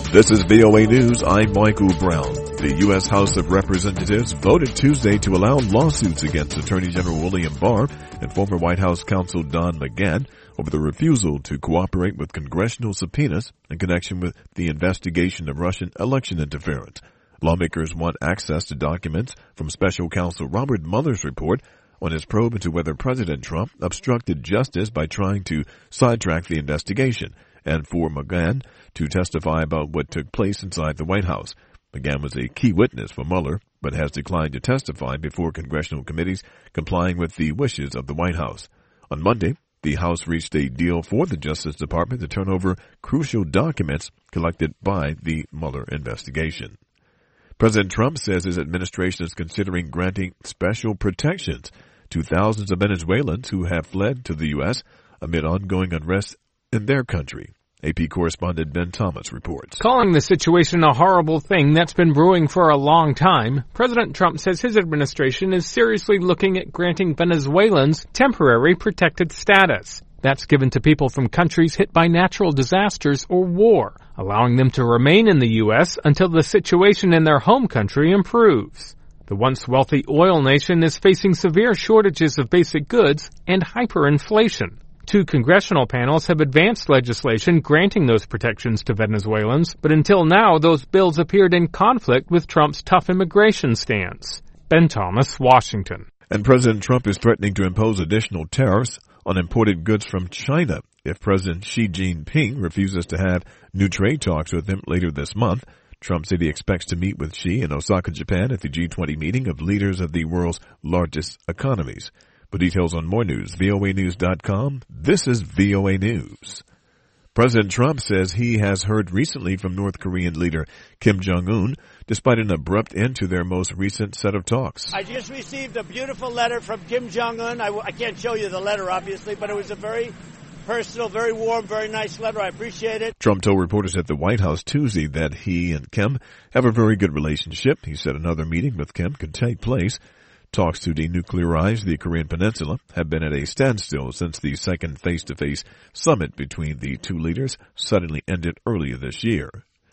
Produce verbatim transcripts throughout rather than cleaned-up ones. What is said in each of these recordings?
This is V O A News. I'm Michael Brown. The U S House of Representatives voted Tuesday to allow lawsuits against Attorney General William Barr and former White House counsel Don McGahn over the refusal to cooperate with congressional subpoenas in connection with the investigation of Russian election interference. Lawmakers want access to documents from special counsel Robert Mueller's report on his probe into whether President Trump obstructed justice by trying to sidetrack the investigation, and for McGahn to testify about what took place inside the White House. McGahn was a key witness for Mueller, but has declined to testify before congressional committees, complying with the wishes of the White House. On Monday, the House reached a deal for the Justice Department to turn over crucial documents collected by the Mueller investigation. President Trump says his administration is considering granting special protections to thousands of Venezuelans who have fled to the U S amid ongoing unrest in their country. A P correspondent Ben Thomas reports. Calling the situation a horrible thing that's been brewing for a long time, President Trump says his administration is seriously looking at granting Venezuelans temporary protected status. That's given to people from countries hit by natural disasters or war, allowing them to remain in the U S until the situation in their home country improves. The once wealthy oil nation is facing severe shortages of basic goods and hyperinflation. Two congressional panels have advanced legislation granting those protections to Venezuelans, but until now those bills appeared in conflict with Trump's tough immigration stance. Ben Thomas, Washington. And President Trump is threatening to impose additional tariffs on imported goods from China if President Xi Jinping refuses to have new trade talks with him later this month. Trump said he expects to meet with Xi in Osaka, Japan at the G twenty meeting of leaders of the world's largest economies. For details on more news, V O A news dot com. This is V O A News. President Trump says he has heard recently from North Korean leader Kim Jong-un, despite an abrupt end to their most recent set of talks. I just received a beautiful letter from Kim Jong-un. I, I can't show you the letter, obviously, but it was a very personal, very warm, very nice letter. I appreciate it. Trump told reporters at the White House Tuesday that he and Kim have a very good relationship. He said another meeting with Kim could take place. Talks to denuclearize the Korean Peninsula have been at a standstill since the second face-to-face summit between the two leaders suddenly ended earlier this year.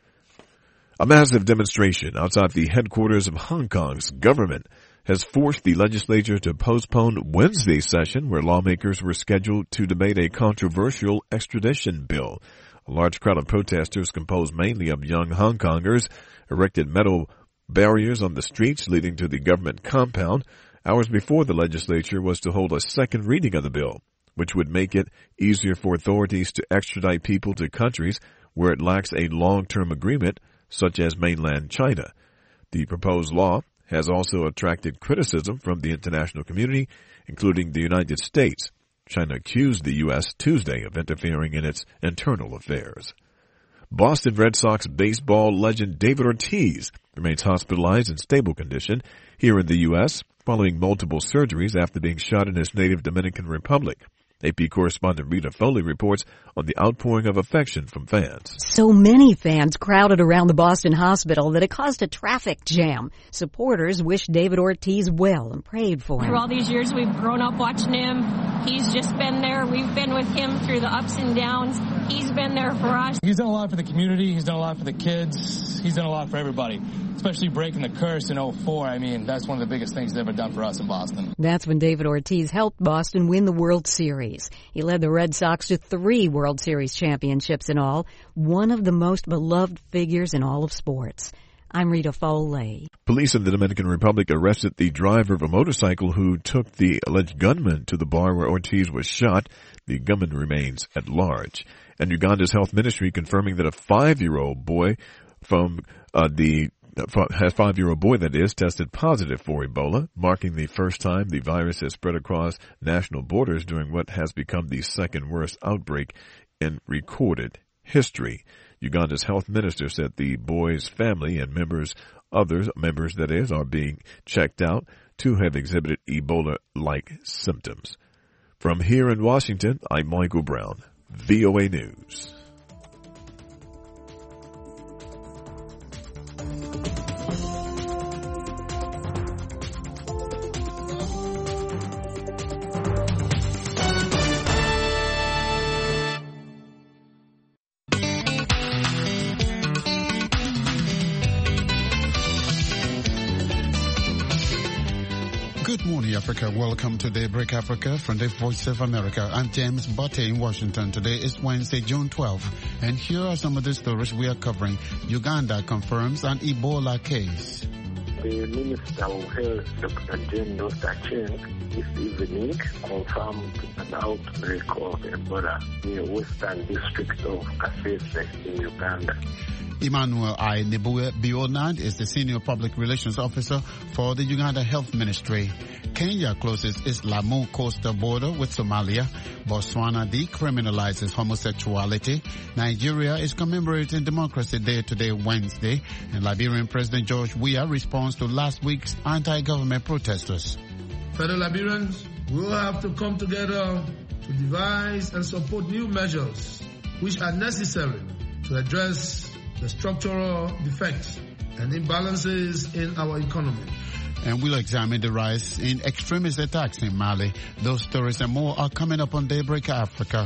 A massive demonstration outside the headquarters of Hong Kong's government has forced the legislature to postpone Wednesday's session where lawmakers were scheduled to debate a controversial extradition bill. A large crowd of protesters composed mainly of young Hong Kongers erected metal barriers on the streets leading to the government compound hours before the legislature was to hold a second reading of the bill, which would make it easier for authorities to extradite people to countries where it lacks a long-term agreement, such as mainland China. The proposed law has also attracted criticism from the international community, including the United States. China accused the U S Tuesday of interfering in its internal affairs. Boston Red Sox baseball legend David Ortiz remains hospitalized in stable condition here in the U S following multiple surgeries after being shot in his native Dominican Republic. A P correspondent Rita Foley reports on the outpouring of affection from fans. So many fans crowded around the Boston hospital that it caused a traffic jam. Supporters wished David Ortiz well and prayed for him. Through all these years, we've grown up watching him. He's just been there. We've been with him through the ups and downs. He's been there for us. He's done a lot for the community. He's done a lot for the kids. He's done a lot for everybody, especially breaking the curse in oh four. I mean, that's one of the biggest things he's ever done for us in Boston. That's when David Ortiz helped Boston win the World Series. He led the Red Sox to three World Series championships in all, one of the most beloved figures in all of sports. I'm Rita Foley. Police in the Dominican Republic arrested the driver of a motorcycle who took the alleged gunman to the bar where Ortiz was shot. The gunman remains at large. And Uganda's health ministry confirming that a five-year-old boy from uh, the a five-year-old boy, that is, tested positive for Ebola, marking the first time the virus has spread across national borders during what has become the second worst outbreak in recorded history. Uganda's health minister said the boy's family and members, others members that is, are being checked out to have exhibited Ebola-like symptoms. From here in Washington, I'm Michael Brown, V O A News. Morning Africa. Welcome to Daybreak Africa from the Voice of America. I'm James Botte in Washington. Today is Wednesday, June twelfth. And here are some of the stories we are covering. Uganda confirms an Ebola case. The Minister of Health, Doctor Jane Dostacheng, this evening confirmed an outbreak of Ebola in the western district of Kasese in Uganda. Emmanuel I. Nebue-Bionad is the Senior Public Relations Officer for the Uganda Health Ministry. Kenya closes its Lamu coastal border with Somalia. Botswana decriminalizes homosexuality. Nigeria is commemorating Democracy Day today, Wednesday. And Liberian President George Weah responds to last week's anti-government protesters. Fellow Liberians, we will have to come together to devise and support new measures which are necessary to address the structural defects and imbalances in our economy. And we'll examine the rise in extremist attacks in Mali. Those stories and more are coming up on Daybreak Africa.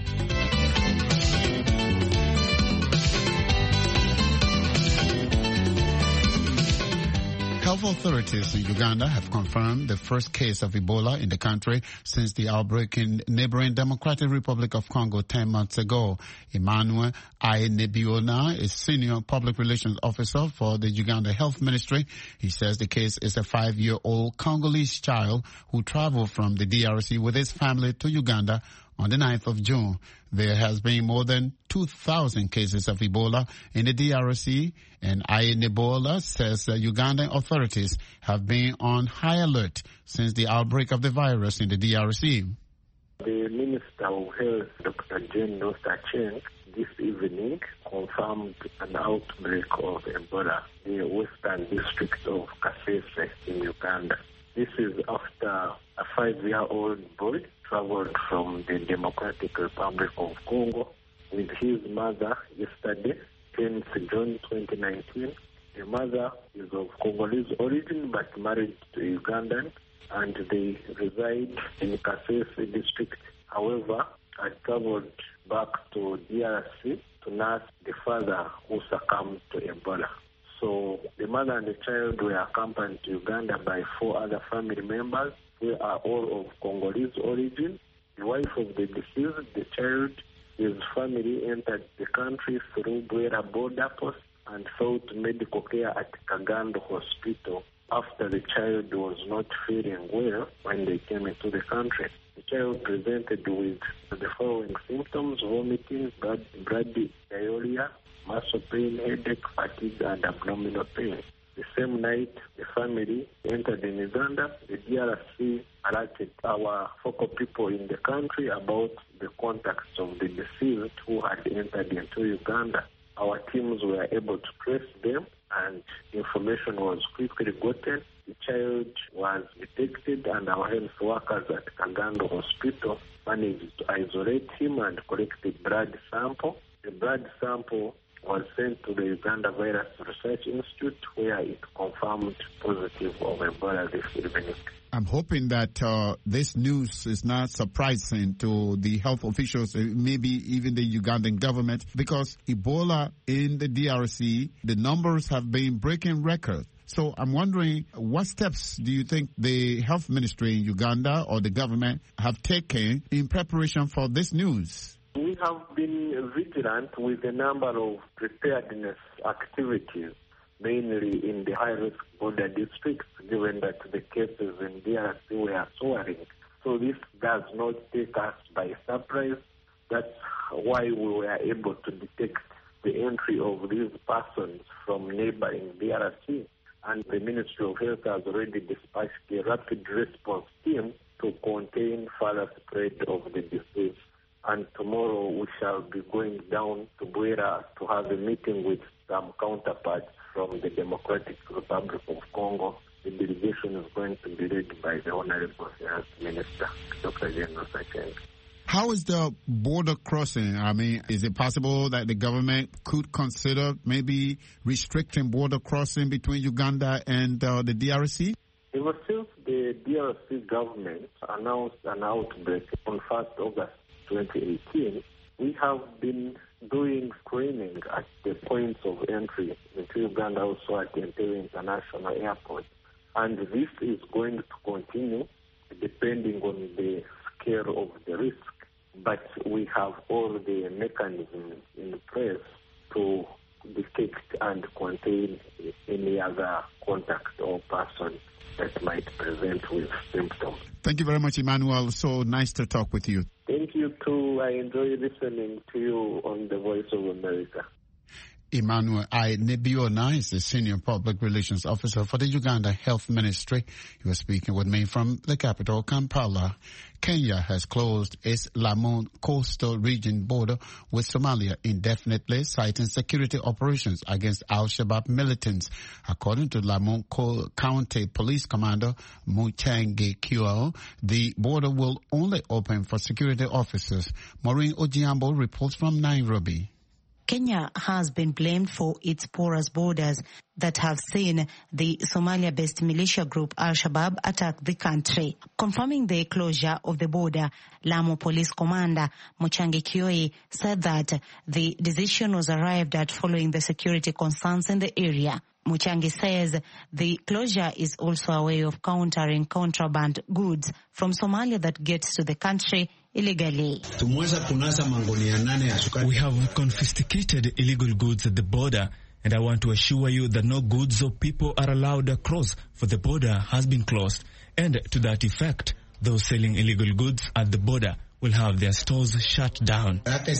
Health authorities in Uganda have confirmed the first case of Ebola in the country since the outbreak in neighboring Democratic Republic of Congo ten months ago. Emmanuel I. Nebue-Bionad is Senior Public Relations Officer for the Uganda Health Ministry. He says the case is a five-year-old Congolese child who traveled from the D R C with his family to Uganda on the ninth of June. There has been more than two thousand cases of Ebola in the D R C, and I. Nebue-Bionad says that Ugandan authorities have been on high alert since the outbreak of the virus in the D R C. The Minister of Health, Doctor Jane Dostacheng, this evening confirmed an outbreak of Ebola in the western district of Kasese in Uganda. This is after a five-year-old boy traveled from the Democratic Republic of Congo with his mother yesterday, tenth June twenty nineteen. The mother is of Congolese origin but married to a Ugandan, and they reside in Kasese district. However, I traveled back to D R C to nurse the father who succumbed to Ebola. So the mother and the child were accompanied to Uganda by four other family members who are all of Congolese origin. The wife of the deceased, the child, his family entered the country through Bwera border post and sought medical care at Kagando Hospital after the child was not feeling well when they came into the country. The child presented with the following symptoms: vomiting, blood, bloody diarrhea, muscle pain, headache, fatigue, and abdominal pain. The same night, the family entered in Uganda. The D R C alerted our focal people in the country about the contacts of the deceased who had entered into Uganda. Our teams were able to trace them, and information was quickly gotten. The child was detected, and our health workers at Kagando Hospital managed to isolate him and collect the blood sample. The blood sample was sent to the Uganda Virus Research Institute, where it confirmed positive of Ebola this evening. I'm hoping that uh, this news is not surprising to the health officials, maybe even the Ugandan government, because Ebola in the D R C, the numbers have been breaking records. So I'm wondering, what steps do you think the health ministry in Uganda or the government have taken in preparation for this news? We have been vigilant with a number of preparedness activities, mainly in the high-risk border districts, given that the cases in D R C were soaring. So this does not take us by surprise. That's why we were able to detect the entry of these persons from neighboring D R C. And the Ministry of Health has already dispatched a rapid response team to contain further spread of the disease. And tomorrow we shall be going down to Bwera to have a meeting with some counterparts from the Democratic Republic of Congo. The delegation is going to be led by the Honorable Health Minister, Doctor Jane Dostacheng. How is the border crossing? I mean, is it possible that the government could consider maybe restricting border crossing between Uganda and uh, the D R C? Ever since the D R C government announced an outbreak on first August twenty eighteen, we have been doing screening at the points of entry into Uganda, also at Entebbe International Airport. And this is going to continue depending on the scale of the risk. But we have all the mechanisms in place to detect and contain any other contact or person that might present with symptoms. Thank you very much, Emmanuel. So nice to talk with you. Thank you too. I enjoy listening to you on the Voice of America. Emmanuel I. Nebiona is the Senior Public Relations Officer for the Uganda Health Ministry. He was speaking with me from the capital, Kampala. Kenya has closed its Lamu coastal region border with Somalia indefinitely, citing security operations against Al-Shabaab militants. According to Lamu County Police Commander Muchangi Kyo, the border will only open for security officers. Maureen Ojiambo reports from Nairobi. Kenya has been blamed for its porous borders that have seen the Somalia-based militia group Al-Shabaab attack the country. Confirming the closure of the border, Lamu Police Commander Muchangi Kioi said that the decision was arrived at following the security concerns in the area. Muchangi says the closure is also a way of countering contraband goods from Somalia that gets to the country illegally. We have confiscated illegal goods at the border, and I want to assure you that no goods or people are allowed across, for the border has been closed. And to that effect, those selling illegal goods at the border will have their stores shut down.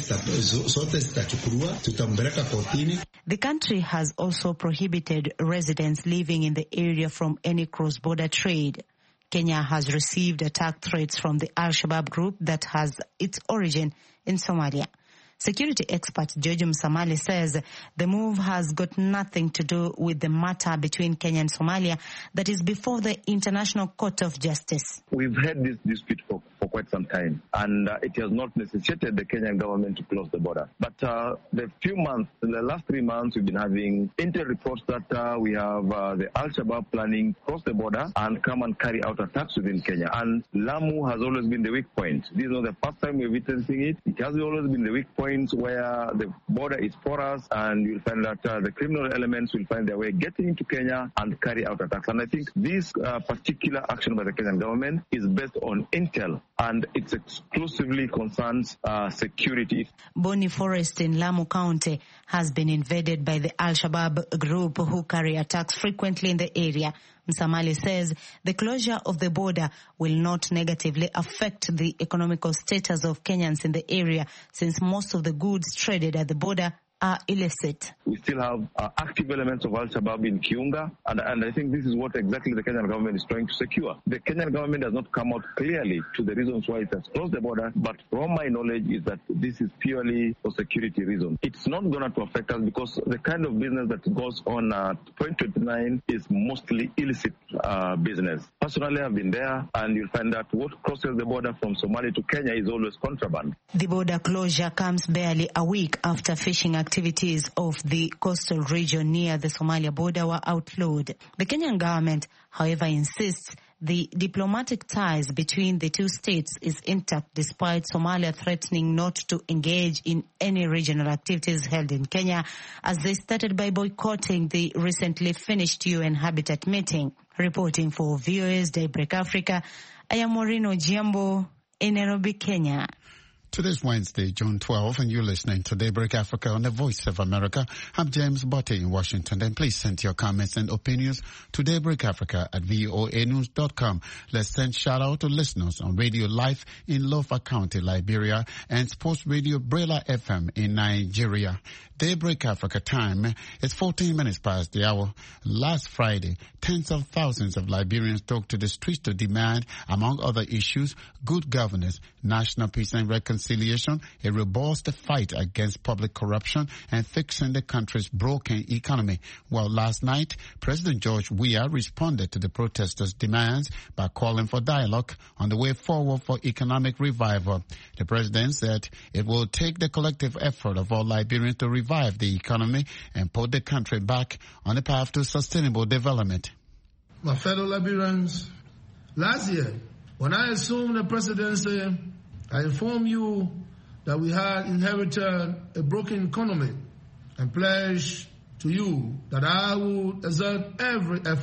The country has also prohibited residents living in the area from any cross-border trade. Kenya has received attack threats from the Al-Shabaab group that has its origin in Somalia. Security expert George Msamali says the move has got nothing to do with the matter between Kenya and Somalia that is before the International Court of Justice. We've had this dispute for, for quite some time, and uh, it has not necessitated the Kenyan government to close the border. But uh, the few months, in the last three months, we've been having intel reports that uh, we have uh, the Al-Shabaab planning to cross the border and come and carry out attacks within Kenya. And Lamu has always been the weak point. This is not the first time we're witnessing it. It has always been the weak point where the border is porous, and you'll find that uh, the criminal elements will find their way getting into Kenya and carry out attacks. And I think this uh, particular action by the Kenyan government is based on intel, and it exclusively concerns uh, security. Boni Forest in Lamu County has been invaded by the Al-Shabaab group who carry attacks frequently in the area. Msamali says the closure of the border will not negatively affect the economical status of Kenyans in the area, since most of the goods traded at the border are illicit. We still have uh, active elements of Al-Shabaab in Kiunga, and, and I think this is what exactly the Kenyan government is trying to secure. The Kenyan government has not come out clearly to the reasons why it has closed the border, but from my knowledge is that this is purely for security reasons. It's not going to affect us because the kind of business that goes on at Point twenty-nine is mostly illicit uh, business. Personally, I've been there, and you'll find that what crosses the border from Somalia to Kenya is always contraband. The border closure comes barely a week after fishing activities Activities of the coastal region near the Somalia border were outlawed. The Kenyan government, however, insists the diplomatic ties between the two states is intact despite Somalia threatening not to engage in any regional activities held in Kenya, as they started by boycotting the recently finished U N Habitat meeting. Reporting for V O A's Daybreak Africa, I am Maureen Ojiambo in Nairobi, Kenya. Today's Wednesday, June twelfth, and you're listening to Daybreak Africa on the Voice of America. I'm James Botte in Washington. Then please send your comments and opinions to Daybreak Africa at voa news dot com. Let's send shout out to listeners on Radio Life in Lofa County, Liberia, and Sports Radio Brela F M in Nigeria. Daybreak Africa time is fourteen minutes past the hour. Last Friday, tens of thousands of Liberians took to the streets to demand, among other issues, good governance, national peace and reconciliation, a robust fight against public corruption, and fixing the country's broken economy. Well, last night, President George Weah responded to the protesters' demands by calling for dialogue on the way forward for economic revival. The president said it will take the collective effort of all Liberians to revive the economy and put the country back on the path to sustainable development. My fellow Liberians, last year, when I assumed the presidency, I informed you that we had inherited a broken economy and pledged to you that I would exert every effort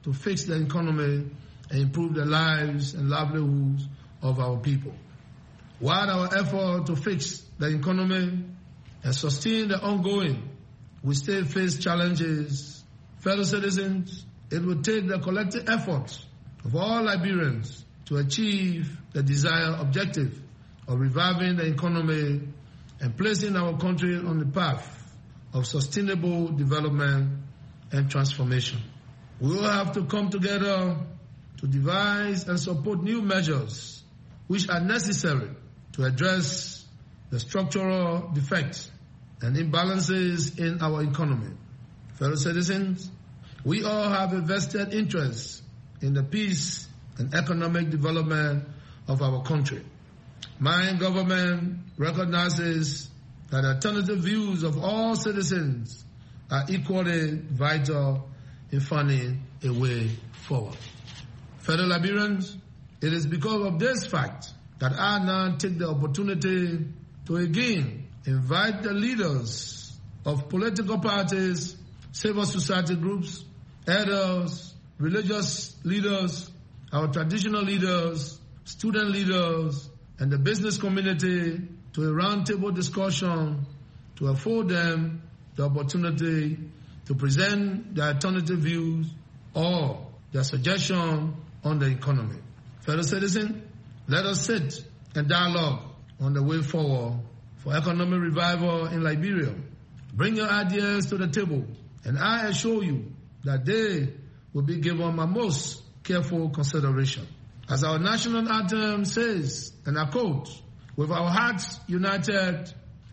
to fix the economy and improve the lives and livelihoods of our people. While our effort to fix the economy and sustain the ongoing, we still face challenges. Fellow citizens, it will take the collective efforts of all Liberians to achieve the desired objective of reviving the economy and placing our country on the path of sustainable development and transformation. We will have to come together to devise and support new measures which are necessary to address the structural defects and imbalances in our economy. Fellow citizens, we all have a vested interest in the peace and economic development of our country. My government recognizes that alternative views of all citizens are equally vital in finding a way forward. Fellow Liberians, it is because of this fact that I now take the opportunity to again invite the leaders of political parties, civil society groups, elders, religious leaders, our traditional leaders, student leaders, and the business community to a roundtable discussion to afford them the opportunity to present their alternative views or their suggestion on the economy. Fellow citizens, let us sit and dialogue on the way forward for economic revival in Liberia. Bring your ideas to the table, and I assure you that they will be given my most careful consideration. As our national anthem says, and I quote, with our hearts united,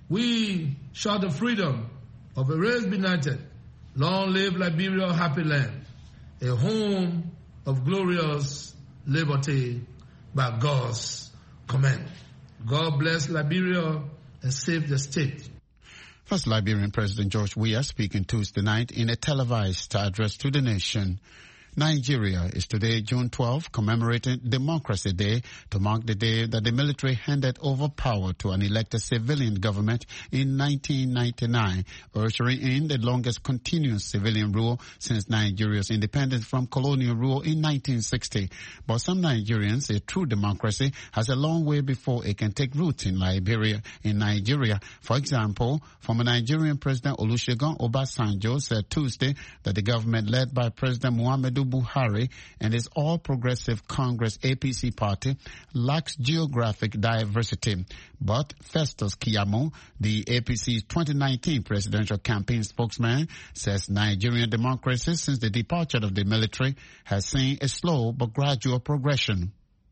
we shout the freedom of a race benighted. Long live Liberia, happy land, a home of glorious liberty by God's command. God bless Liberia and save the state. First Liberian President George Weah speaking Tuesday night in a televised address to the nation. Nigeria is today, June twelfth, commemorating Democracy Day to mark the day that the military handed over power to an elected civilian government in nineteen ninety-nine, ushering in the longest continuous civilian rule since Nigeria's independence from colonial rule in nineteen sixty. But some Nigerians say true democracy has a long way before it can take root in Liberia. In Nigeria, for example, former Nigerian President Olusegun Obasanjo said Tuesday that the government led by President Muhammadu Buhari and his All Progressive Congress A P C party lacks geographic diversity. But Festus Keyamo, the A P C's twenty nineteen presidential campaign spokesman, says Nigerian democracy since the departure of the military has seen a slow but gradual progression.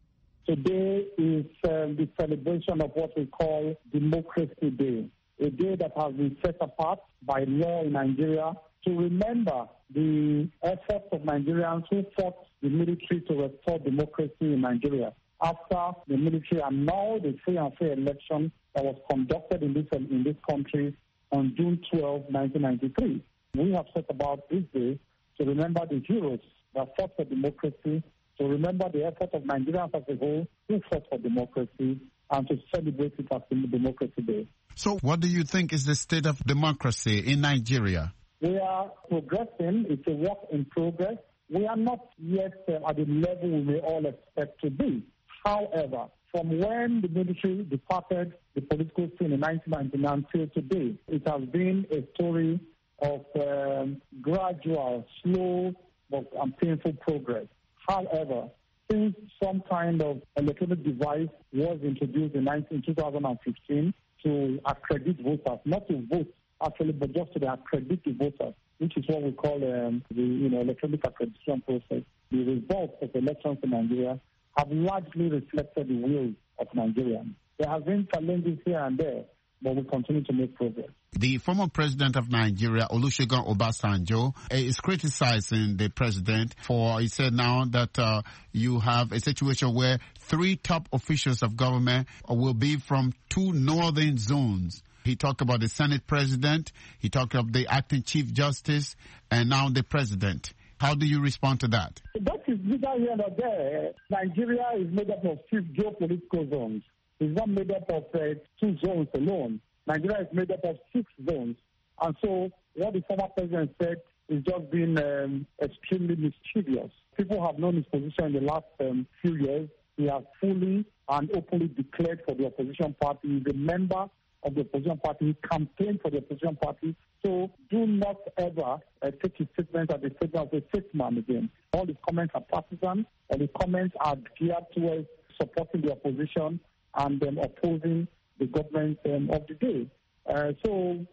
Today is uh, the celebration of what we call Democracy Day, a day that has been set apart by law in Nigeria to remember the efforts of Nigerians who fought the military to restore democracy in Nigeria after the military annulled the free and fair election that was conducted in this in this country on June twelfth, nineteen ninety-three. We have set about this day to remember the heroes that fought for democracy, to remember the effort of Nigerians as a whole who fought for democracy, and to celebrate it as Democracy Day. So what do you think is the state of democracy in Nigeria? We are progressing. It's a work in progress. We are not yet uh, at the level we may all expect to be. However, from when the military departed the political scene in nineteen ninety-nine till today, it has been a story of um, gradual, slow, but um, painful progress. However, since some kind of electronic device was introduced in two thousand fifteen to accredit voters, not to vote, actually, but just to the accredited voters, which is what we call um, the you know electronic accreditation process. The results of elections in Nigeria have largely reflected the will of Nigerians. There have been challenges here and there, but we continue to make progress. The former president of Nigeria, Olusegun Obasanjo, is criticizing the president for, he said now that uh, you have a situation where three top officials of government will be from two northern zones. He talked about the Senate president, he talked about the acting chief justice, and now the president. How do you respond to that? That is neither here nor there. Nigeria is made up of six geopolitical zones. It's not made up of uh, two zones alone. Nigeria is made up of six zones. And so what the former president said is just being um, extremely mischievous. People have known his position in the last um, few years. He has fully and openly declared for the opposition party. He's a member of the opposition party. He campaigned for the opposition party. So do not ever uh, take his statements as a statement of a statesman again. All his comments are partisan. All his comments are geared towards supporting the opposition and um, opposing the government um, of the day. Uh, so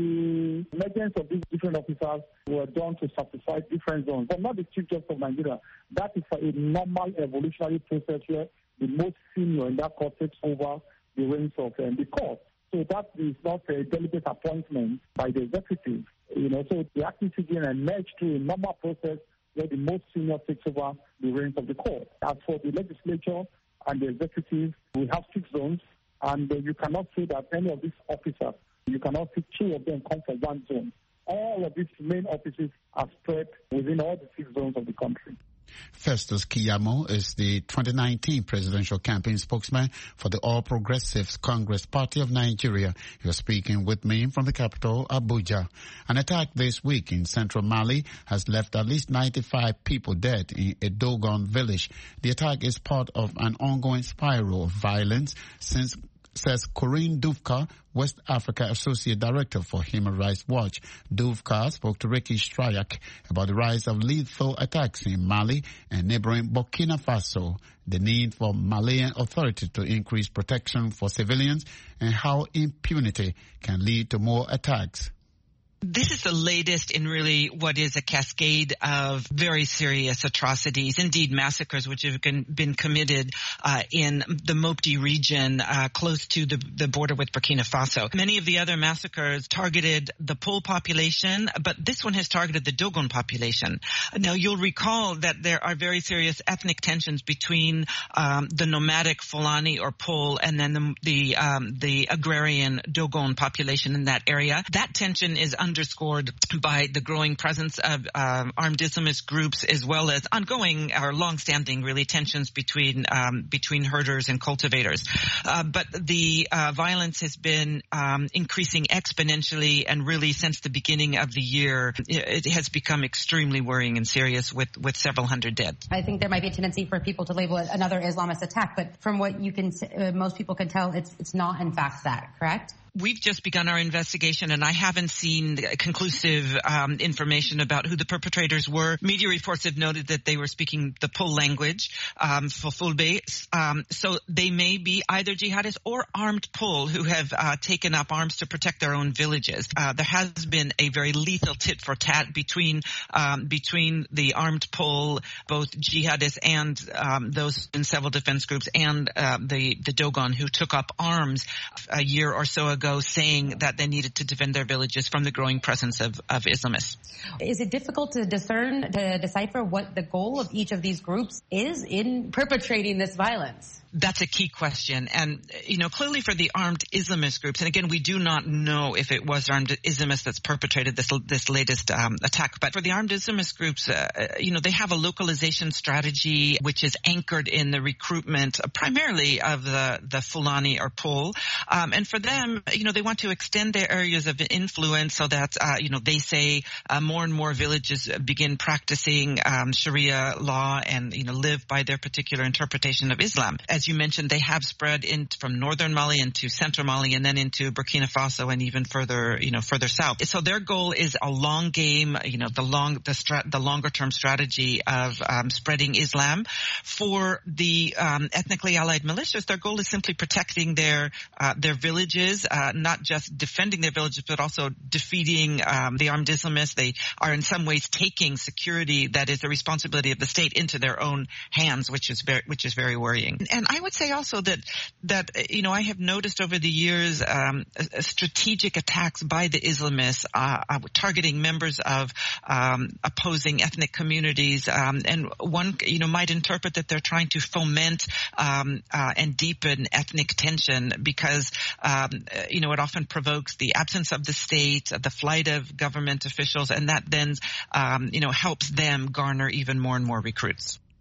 the emergence of these different officers were done to satisfy different zones, but not the Chief Justice of Nigeria. That is a normal evolutionary process where the most senior in that court takes over the reins of um, the court. So that is not a deliberate appointment by the executive. You know, so the acting C J N emerged through a normal process where the most senior takes over the reins of the court. As for the legislature and the executive, we have six zones, and uh, you cannot say that any of these officers, you cannot see two of them come from one zone. All of these main offices are spread within all the six zones of the country. Festus Keyamo is the twenty nineteen presidential campaign spokesman for the All Progressives Congress Party of Nigeria. He was speaking with me from the capital, Abuja. An attack this week in central Mali has left at least ninety-five people dead in a Dogon village. The attack is part of an ongoing spiral of violence since says Corinne Duvka, West Africa Associate Director for Human Rights Watch. Duvka spoke to Ricky Strayak about the rise of lethal attacks in Mali and neighboring Burkina Faso, the need for Malian authorities to increase protection for civilians, and how impunity can lead to more attacks. This is the latest in really what is a cascade of very serious atrocities, indeed massacres, which have been committed uh, in the Mopti region uh, close to the, the border with Burkina Faso. Many of the other massacres targeted the Pole population, but this one has targeted the Dogon population. Now, you'll recall that there are very serious ethnic tensions between um, the nomadic Fulani or Pole and then the the, um, the agrarian Dogon population in that area. That tension is underscored by the growing presence of um, armed Islamist groups, as well as ongoing or long-standing really tensions between um, between herders and cultivators. Uh, but the uh, violence has been um, increasing exponentially, and really since the beginning of the year, it has become extremely worrying and serious, with with several hundred dead. I think there might be a tendency for people to label it another Islamist attack, but from what you can, uh, most people can tell, it's it's not in fact that, correct? We've just begun our investigation, and I haven't seen conclusive um, information about who the perpetrators were. Media reports have noted that they were speaking the Pole language, um, Fulfulde. Um, so they may be either jihadists or armed Pole who have uh, taken up arms to protect their own villages. Uh, there has been a very lethal tit for tat between um, between the armed Pole, both jihadists and um, those in several defense groups, and uh, the the Dogon, who took up arms a year or so ago, saying that they needed to defend their villages from the growing presence of, of Islamists. Is it difficult to discern, to decipher what the goal of each of these groups is in perpetrating this violence? That's a key question. And, you know, clearly for the armed Islamist groups, and again, we do not know if it was armed Islamists that's perpetrated this this latest um, attack, but for the armed Islamist groups, uh, you know, they have a localization strategy which is anchored in the recruitment uh, primarily of the, the Fulani or Pole. Um, and for them, you know, they want to extend their areas of influence so that, uh, you know, they say uh, more and more villages begin practicing um, Sharia law and, you know, live by their particular interpretation of Islam. As you mentioned, they have spread in from northern Mali into central Mali and then into Burkina Faso and even further, you know, further south. So their goal is a long game, you know, the long, the strat, the longer term strategy of um, spreading Islam. For the um, ethnically allied militias, their goal is simply protecting their uh, their villages, uh, not just defending their villages, but also defeating um, the armed Islamists. They are in some ways taking security that is the responsibility of the state into their own hands, which is very, which is very worrying. And I would say also that, that, you know, I have noticed over the years um, strategic attacks by the Islamists uh, uh, targeting members of um, opposing ethnic communities. Um, and one, you know, might interpret that they're trying to foment um, uh, and deepen ethnic tension because, um, you know, it often provokes the absence of the state, the flight of government officials, and that then, um, you know, helps them garner even more and more recruits.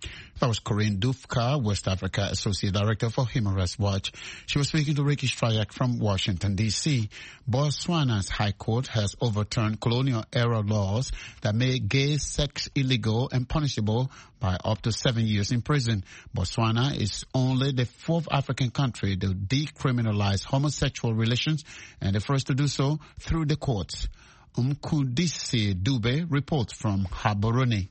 That was Corinne Dufka, West Africa Associate Director for Human Rights Watch. She was speaking to Ricky Strayak from Washington, D C Botswana's High Court has overturned colonial-era laws that made gay sex illegal and punishable by up to seven years in prison. Botswana is only the fourth African country to decriminalize homosexual relations and the first to do so through the courts. Umkundisi Dube reports from Gaborone.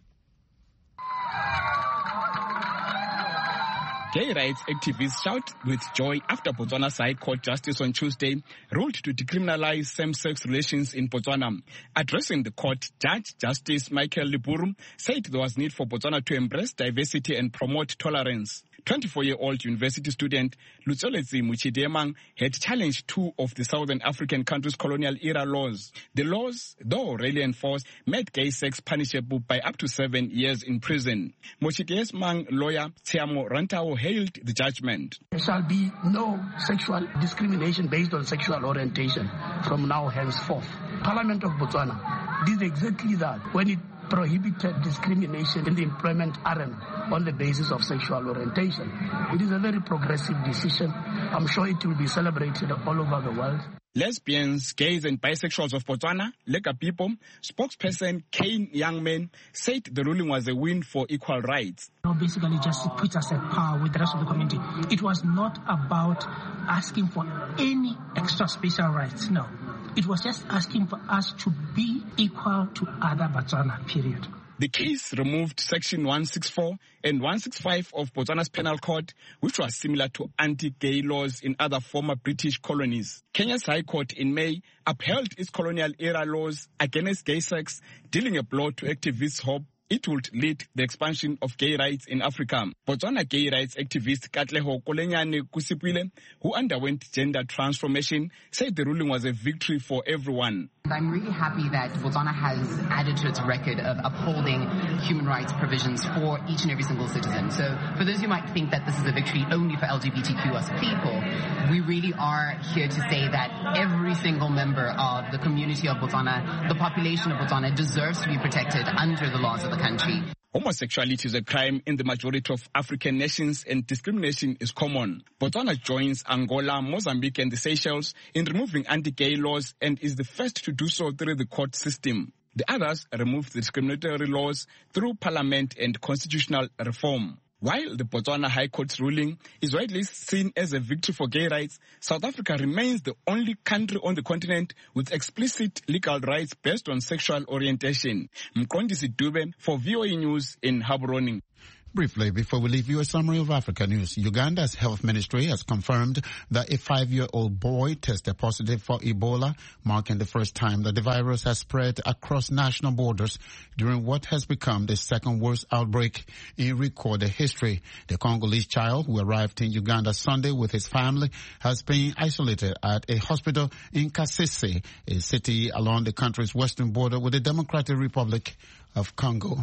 Gay rights activists shout with joy after Botswana's High Court Justice on Tuesday ruled to decriminalize same-sex relations in Botswana. Addressing the court, Judge Justice Michael Liburu said there was need for Botswana to embrace diversity and promote tolerance. twenty-four-year-old university student Lutsolezi Muchidemang had challenged two of the Southern African countries' colonial-era laws. The laws, though already enforced, made gay sex punishable by up to seven years in prison. Muchidemang lawyer Tiamo Rantao hailed the judgment. There shall be no sexual discrimination based on sexual orientation from now henceforth. Parliament of Botswana did exactly that when it prohibited discrimination in the employment arena on the basis of sexual orientation. It is a very progressive decision. I'm sure it will be celebrated all over the world. Lesbians, gays and bisexuals of Botswana, Lega people, spokesperson Kane Youngman said the ruling was a win for equal rights. Basically just put us at par with the rest of the community. It was not about asking for any extra special rights, no. It was just asking for us to be equal to other Botswana, period. The case removed Section one sixty-four and one sixty-five of Botswana's Penal Code, which was similar to anti-gay laws in other former British colonies. Kenya's High Court in May upheld its colonial-era laws against gay sex, dealing a blow to activists' hope it would lead the expansion of gay rights in Africa. Botswana gay rights activist Katleho Kolenyane Kusipile, who underwent gender transformation, said the ruling was a victory for everyone. I'm really happy that Botswana has added to its record of upholding human rights provisions for each and every single citizen. So for those who might think that this is a victory only for L G B T Q plus people, we really are here to say that every single member of the community of Botswana, the population of Botswana, deserves to be protected under the laws of the country. Homosexuality is a crime in the majority of African nations and discrimination is common. Botswana joins Angola, Mozambique and the Seychelles in removing anti-gay laws and is the first to do so through the court system. The others removed the discriminatory laws through parliament and constitutional reform. While the Botswana High Court's ruling is widely seen as a victory for gay rights, South Africa remains the only country on the continent with explicit legal rights based on sexual orientation. Mkondisi Dube for V O A News in Gaborone. Briefly, before we leave you, a summary of Africa news. Uganda's health ministry has confirmed that a five-year-old boy tested positive for Ebola, marking the first time that the virus has spread across national borders during what has become the second worst outbreak in recorded history. The Congolese child, who arrived in Uganda Sunday with his family, has been isolated at a hospital in Kasese, a city along the country's western border with the Democratic Republic of Congo.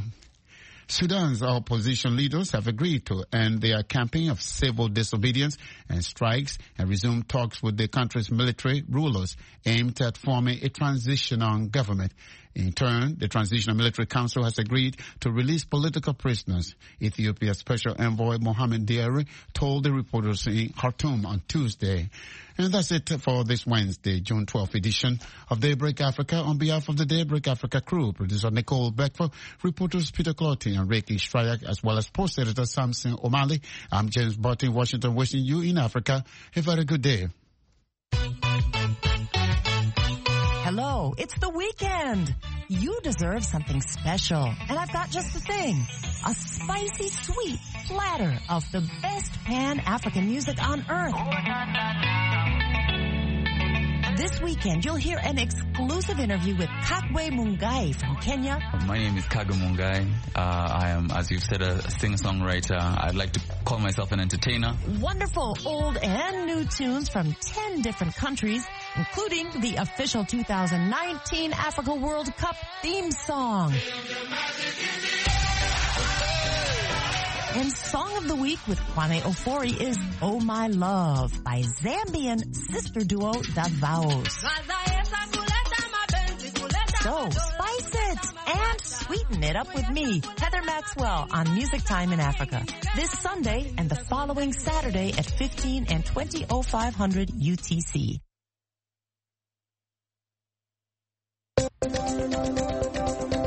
Sudan's opposition leaders have agreed to end their campaign of civil disobedience and strikes and resume talks with the country's military rulers aimed at forming a transitional government. In turn, the Transitional Military Council has agreed to release political prisoners. Ethiopia's Special Envoy Mohamed Diarra told the reporters in Khartoum on Tuesday. And that's it for this Wednesday, June twelfth edition of Daybreak Africa. On behalf of the Daybreak Africa crew, producer Nicole Beckford, reporters Peter Clotty and Ricky Strayak, as well as post editor Samson O'Malley, I'm James Barton in Washington, wishing you in Africa a very good day. Hello, it's the weekend. You deserve something special, and I've got just the thing. A spicy, sweet platter of the best Pan-African music on earth. This weekend, you'll hear an exclusive interview with Kagwe Mungai from Kenya. My name is Kagwe Mungai. Uh, I am, as you've said, a singer-songwriter. I'd like to call myself an entertainer. Wonderful old and new tunes from ten different countries, including the official two thousand nineteen Africa World Cup theme song. And Song of the Week with Kwame Ofori is Oh My Love by Zambian sister duo Davao. So spice it and Sweeten It Up with me, Heather Maxwell, on Music Time in Africa. This Sunday and the following Saturday at fifteen and twenty oh five hundred U T C.